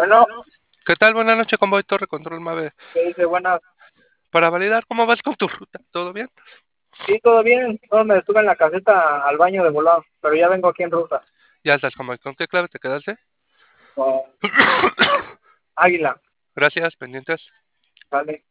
Bueno, ¿Qué tal? Buenas noches, Convoy Torre Control Mave. ¿qué dice? Buenas. Para validar, ¿cómo vas con tu ruta? ¿Todo bien? Sí, todo bien. No, me estuve en la caseta al baño de volado, pero ya vengo aquí en ruta. Ya estás, Convoy. ¿Con qué clave te quedaste? Con Águila. Gracias, pendientes. Vale.